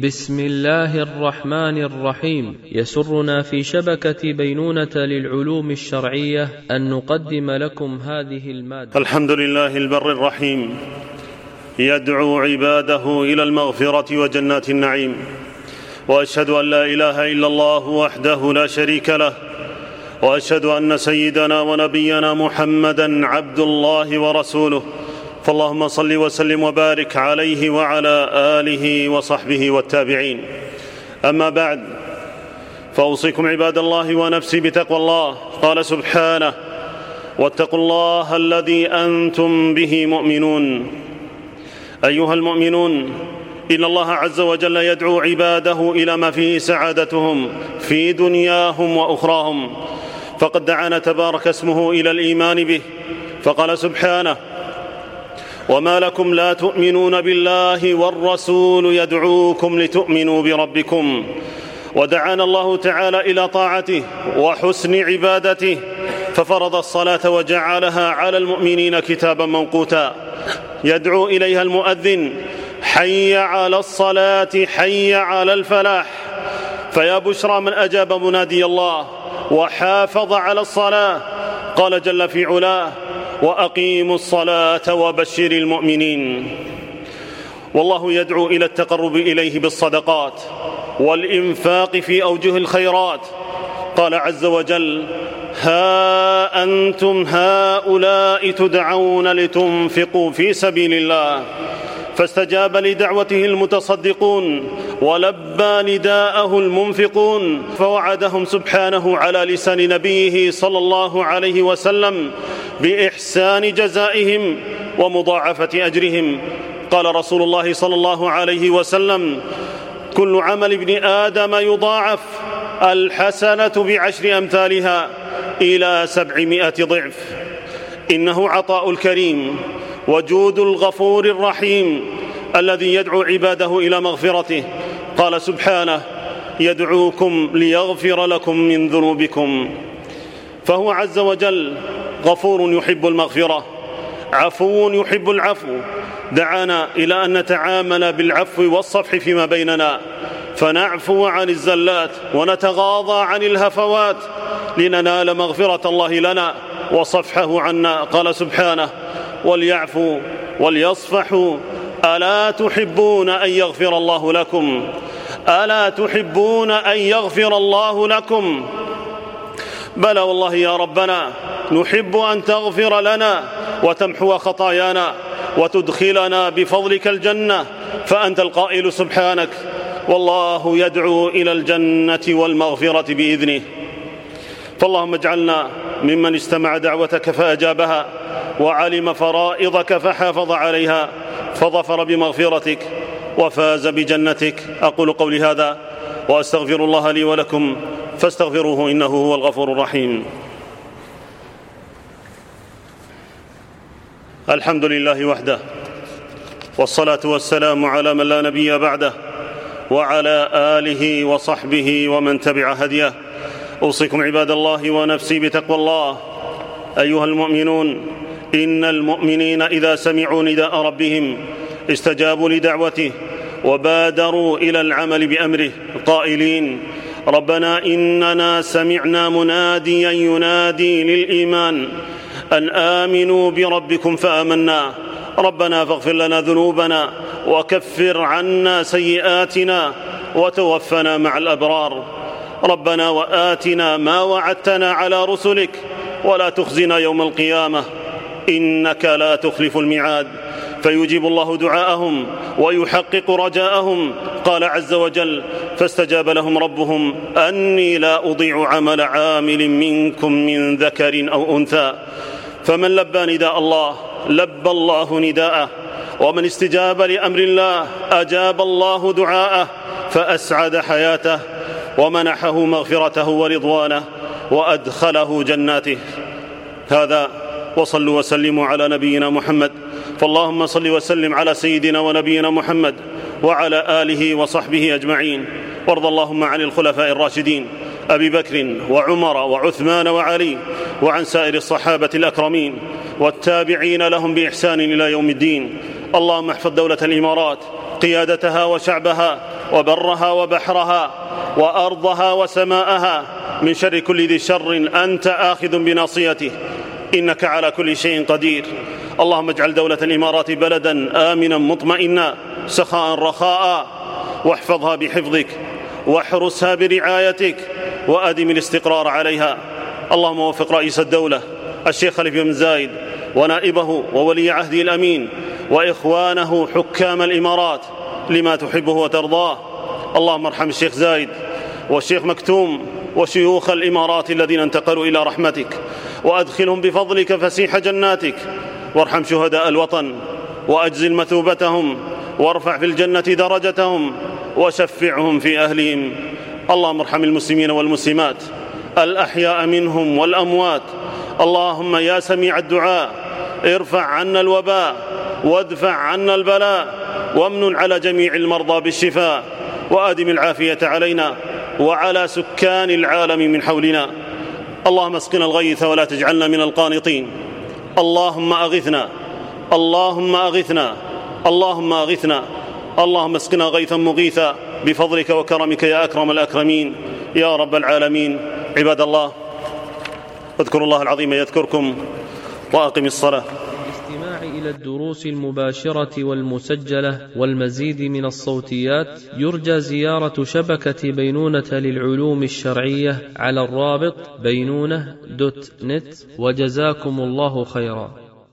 بسم الله الرحمن الرحيم. يسرنا في شبكة بينونة للعلوم الشرعية أن نقدم لكم هذه المادة. الحمد لله البر الرحيم، يدعو عباده إلى المغفرة وجنات النعيم، وأشهد أن لا إله إلا الله وحده لا شريك له، وأشهد أن سيدنا ونبينا محمدًا عبد الله ورسوله، فاللهم صل وسلم وبارك عليه وعلى آله وصحبه والتابعين. أما بعد، فأوصيكم عباد الله ونفسي بتقوى الله. قال سبحانه: واتقوا الله الذي أنتم به مؤمنون. أيها المؤمنون، إن الله عز وجل يدعو عباده إلى ما فيه سعادتهم في دنياهم وأخراهم، فقد دعانا تبارك اسمه إلى الإيمان به، فقال سبحانه: وما لكم لا تؤمنون بالله والرسول يدعوكم لتؤمنوا بربكم. ودعانا الله تعالى إلى طاعته وحسن عبادته، ففرض الصلاة وجعلها على المؤمنين كتابا موقوتا، يدعو إليها المؤذن: حي على الصلاة حي على الفلاح. فيا بشرى من أجاب منادي الله وحافظ على الصلاة. قال جل في علاه: وأقيموا الصلاة وبشر المؤمنين. والله يدعو إلى التقرب إليه بالصدقات والإنفاق في أوجه الخيرات. قال عز وجل: ها أنتم هؤلاء تدعون لتنفقوا في سبيل الله، فاستجاب لدعوته المتصدقون ولبى نداءه المنفقون، فوعدهم سبحانه على لسان نبيه صلى الله عليه وسلم بإحسان جزائهم ومضاعفة أجرهم. قال رسول الله صلى الله عليه وسلم: كل عمل ابن آدم يضاعف، الحسنة بعشر أمثالها إلى 700 ضعف. إنه عطاء الكريم وجود الغفور الرحيم الذي يدعو عباده إلى مغفرته. قال سبحانه: يدعوكم ليغفر لكم من ذنوبكم. فهو عز وجل غفور يحب المغفرة، عفو يحب العفو. دعانا إلى أن نتعامل بالعفو والصفح فيما بيننا، فنعفو عن الزلات ونتغاضى عن الهفوات لننال مغفرة الله لنا وصفحه عنا. قال سبحانه: وليعفوا وليصفحوا ألا تحبون أن يغفر الله لكم؟ ألا تحبون أن يغفر الله لكم؟ بلى والله يا ربنا، نحب أن تغفر لنا وتمحو خطايانا وتدخلنا بفضلك الجنة، فأنت القائل سبحانك: والله يدعو إلى الجنة والمغفرة بإذنه. فاللهم اجعلنا ممن استمع دعوتك فأجابها، وعلم فرائضك فحافظ عليها، فظفر بمغفرتك وفاز بجنتك. أقول قولي هذا وأستغفر الله لي ولكم، فاستغفروه إنه هو الغفور الرحيم. الحمد لله وحده، والصلاة والسلام على من لا نبي بعده، وعلى آله وصحبه ومن تبع هديه. أوصيكم عباد الله ونفسي بتقوى الله. أيها المؤمنون، إن المؤمنين إذا سمعوا نداء ربهم استجابوا لدعوته وبادروا إلى العمل بأمره، قائلين: ربنا إننا سمعنا مناديا ينادي للإيمان أن آمنوا بربكم فآمنا، ربنا فاغفر لنا ذنوبنا وكفر عنا سيئاتنا وتوفنا مع الأبرار، ربنا وآتنا ما وعدتنا على رسلك ولا تخزنا يوم القيامة إنك لا تخلف الميعاد. فيجيب الله دعاءهم ويحقق رجاءهم. قال عز وجل: فاستجاب لهم ربهم أني لا أضيع عمل عامل منكم من ذكر أو أنثى. فمن لبى نداء الله لبى الله نداءه، ومن استجاب لأمر الله أجاب الله دعاءه، فأسعد حياته ومنحه مغفرته ورضوانه وأدخله جناته. هذا، وصلوا وسلموا على نبينا محمد. فاللهم صل وسلم على سيدنا ونبينا محمد وعلى آله وصحبه أجمعين. وارض اللهم عن الخلفاء الراشدين أبي بكر وعمر وعثمان وعلي، وعن سائر الصحابة الأكرمين والتابعين لهم بإحسان إلى يوم الدين. اللهم احفظ دولة الإمارات، قيادتها وشعبها وبرها وبحرها وأرضها وسماءها من شر كل ذي شر أنت آخذ بناصيته، إنك على كل شيء قدير. اللهم اجعل دولة الإمارات بلدا آمنا مطمئنا سخاء رخاء، واحفظها بحفظك واحرسها برعايتك وأدم الاستقرار عليها. اللهم وفق رئيس الدولة الشيخ خليفة بن زايد ونائبه وولي عهده الأمين وإخوانه حكام الإمارات لما تحبه وترضاه. اللهم ارحم الشيخ زايد والشيخ مكتوم وشيوخ الإمارات الذين انتقلوا إلى رحمتك، وأدخلهم بفضلك فسيح جناتك، وارحم شهداء الوطن وأجزل مثوبتهم، وارفع في الجنة درجتهم، وشفعهم في أهلهم. اللهم ارحم المسلمين والمسلمات الأحياء منهم والأموات. اللهم يا سميع الدعاء ارفع عنا الوباء وادفع عنا البلاء، وامن على جميع المرضى بالشفاء، وأدم العافية علينا وعلى سكان العالم من حولنا. اللهم اسقنا الغيث ولا تجعلنا من القانطين. اللهم أغثنا، اللهم أغثنا، اللهم أغثنا. اللهم اسقنا غيثا مغيثا بفضلك وكرمك يا أكرم الأكرمين يا رب العالمين. عباد الله، اذكروا الله العظيم يذكركم، وأقم الصلاة. للاستماع إلى الدروس المباشرة والمسجلة والمزيد من الصوتيات يرجى زيارة شبكة بينونة للعلوم الشرعية على الرابط بينونة.net، وجزاكم الله خيرا.